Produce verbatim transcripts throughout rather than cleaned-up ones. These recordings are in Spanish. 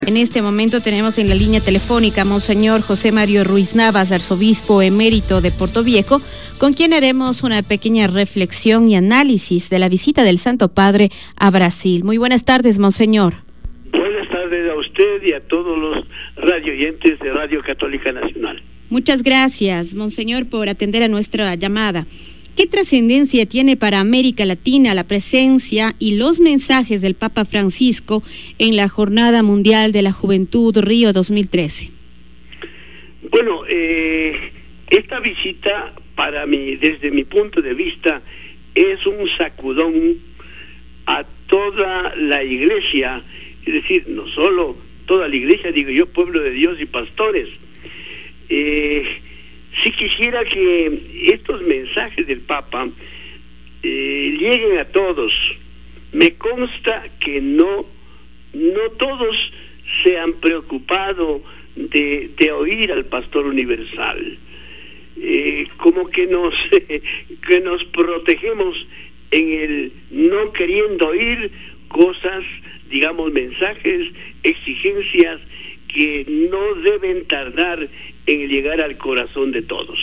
En este momento tenemos en la línea telefónica a Monseñor José Mario Ruiz Navas, arzobispo emérito de Portoviejo, con quien haremos una pequeña reflexión y análisis de la visita del Santo Padre a Brasil. Muy buenas tardes, Monseñor. Buenas tardes a usted y a todos los radioyentes de Radio Católica Nacional. Muchas gracias, Monseñor, por atender a nuestra llamada. ¿Qué trascendencia tiene para América Latina la presencia y los mensajes del Papa Francisco en la Jornada Mundial de la Juventud Río dos mil trece? Bueno, eh, esta visita para mí, desde mi punto de vista, es un sacudón a toda la Iglesia, es decir, no solo toda la Iglesia, digo yo, pueblo de Dios y pastores. Eh, Si quisiera que estos mensajes del Papa eh, lleguen a todos. Me consta que no, no todos se han preocupado de, de oír al pastor universal. Eh, como que nos, que nos protegemos en el no queriendo oír cosas, digamos, mensajes, exigencias que no deben tardar en llegar al corazón de todos.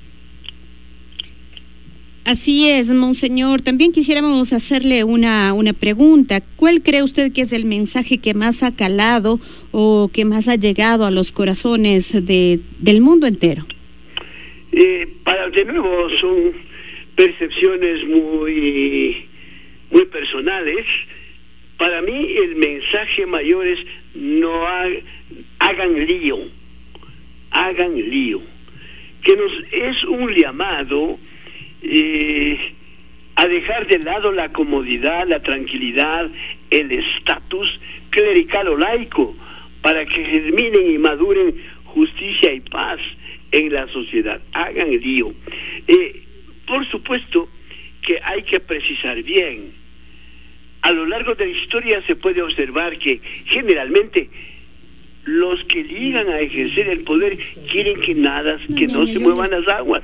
Así es, Monseñor. También quisiéramos hacerle una, una pregunta. ¿Cuál cree usted que es el mensaje que más ha calado o que más ha llegado a los corazones de, del mundo entero? Eh, para de nuevo son percepciones muy, muy personales. Para mí el mensaje mayor es no ha, hagan lío. hagan lío, que nos es un llamado eh, a dejar de lado la comodidad, la tranquilidad, el estatus clerical o laico, para que germinen y maduren justicia y paz en la sociedad. Hagan lío. Eh, por supuesto que hay que precisar bien. A lo largo de la historia se puede observar que generalmente los que llegan a ejercer el poder quieren que nada, que no se muevan las aguas.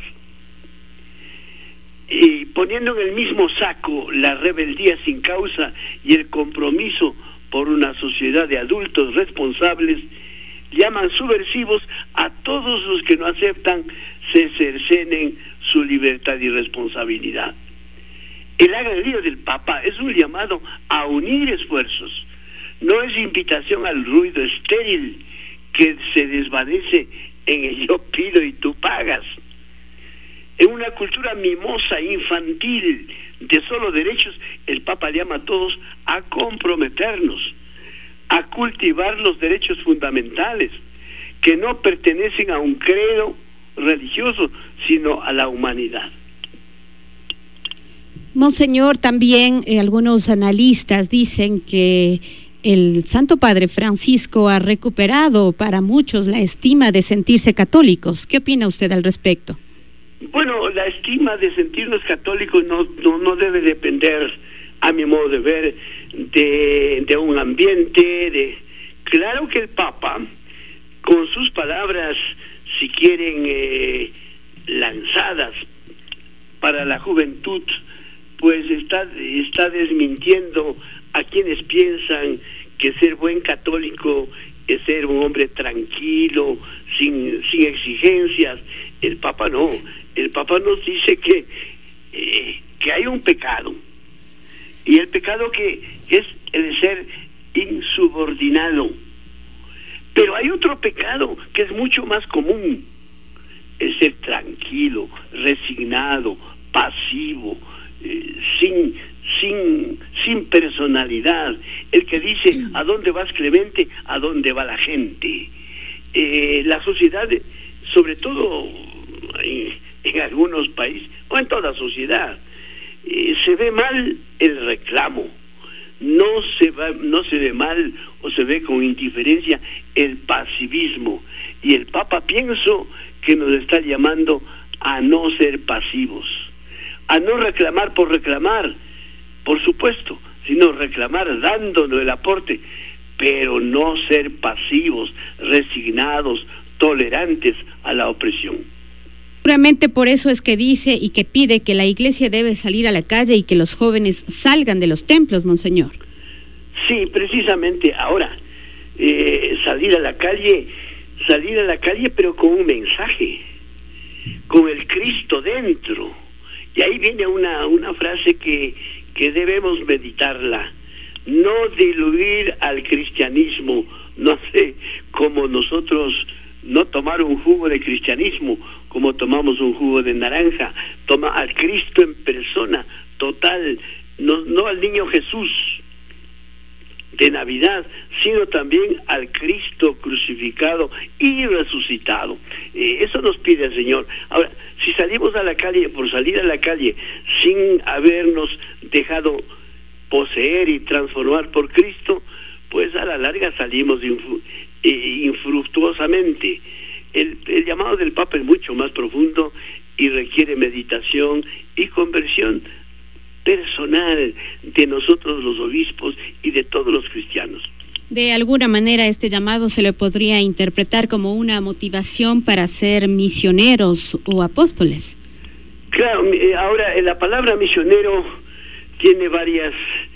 Y poniendo en el mismo saco la rebeldía sin causa y el compromiso por una sociedad de adultos responsables, llaman subversivos a todos los que no aceptan se cercenen su libertad y responsabilidad. El hagan lío del Papa es un llamado a unir esfuerzos. No es invitación al ruido estéril que se desvanece en el yo pido y tú pagas. En una cultura mimosa, infantil, de solo derechos, el Papa llama a todos a comprometernos, a cultivar los derechos fundamentales, que no pertenecen a un credo religioso, sino a la humanidad. Monseñor, también eh, algunos analistas dicen que el Santo Padre Francisco ha recuperado para muchos la estima de sentirse católicos. ¿Qué opina usted al respecto? Bueno, la estima de sentirnos católicos no, no, no debe depender, a mi modo de ver, de, de un ambiente. De Claro que el Papa, con sus palabras, si quieren, eh, lanzadas para la juventud, pues está, está desmintiendo a quienes piensan que ser buen católico es ser un hombre tranquilo, sin, sin exigencias. El Papa no. El Papa nos dice que, eh, que hay un pecado. Y el pecado que es el de ser insubordinado. Pero hay otro pecado que es mucho más común. El ser tranquilo, resignado, pasivo, eh, sin... sin sin personalidad, el que dice ¿a dónde vas, Clemente? ¿A dónde va la gente? Eh, la sociedad, sobre todo en, en algunos países o en toda sociedad, eh, se ve mal el reclamo, no se va, no se ve mal o se ve con indiferencia el pasivismo, y el Papa pienso que nos está llamando a no ser pasivos, a no reclamar por reclamar, por supuesto, sino reclamar dándonos el aporte, pero no ser pasivos, resignados, tolerantes a la opresión. Seguramente por eso es que dice y que pide que la Iglesia debe salir a la calle y que los jóvenes salgan de los templos, Monseñor. Sí, precisamente. Ahora, eh, salir a la calle, salir a la calle pero con un mensaje, con el Cristo dentro. Y ahí viene una, una frase que, que debemos meditarla: no diluir al cristianismo. No sé, como nosotros no tomar un jugo de cristianismo como tomamos un jugo de naranja. Toma al Cristo en persona, total, no, no al niño Jesús de Navidad, sino también al Cristo crucificado y resucitado. Eh, eso nos pide el Señor. Ahora, si salimos a la calle por salir a la calle sin habernos dejado poseer y transformar por Cristo, pues a la larga salimos infru eh, infructuosamente. El, el llamado del Papa es mucho más profundo y requiere meditación y conversión personal de nosotros los obispos y de todos los cristianos. De alguna manera este llamado se le podría interpretar como una motivación para ser misioneros o apóstoles. Claro, ahora la palabra misionero tiene varias,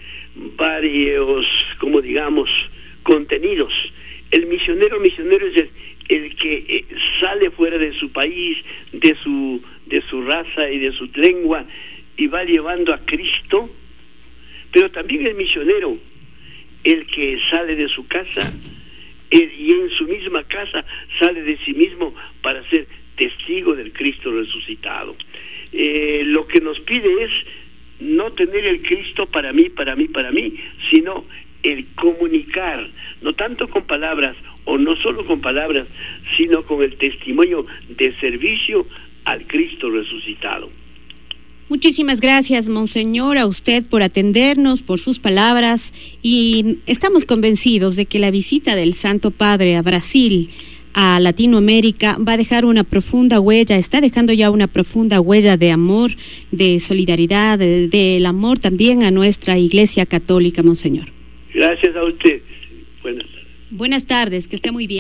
varios, como digamos, contenidos. El misionero, misionero es el, el que eh, sale fuera de su país, de su, de su raza y de su lengua, y va llevando a Cristo. Pero también el misionero, el que sale de su casa el, y en su misma casa sale de sí mismo para ser testigo del Cristo resucitado. Eh, lo que nos pide es no tener el Cristo para mí, para mí, para mí, sino el comunicar, no tanto con palabras, o no solo con palabras, sino con el testimonio de servicio al Cristo resucitado. Muchísimas gracias, Monseñor, a usted por atendernos, por sus palabras, y estamos convencidos de que la visita del Santo Padre a Brasil, a Latinoamérica, va a dejar una profunda huella, está dejando ya una profunda huella de amor, de solidaridad, del de, de amor también a nuestra Iglesia Católica, Monseñor. Gracias a usted. Buenas tardes. Buenas tardes, que esté muy bien.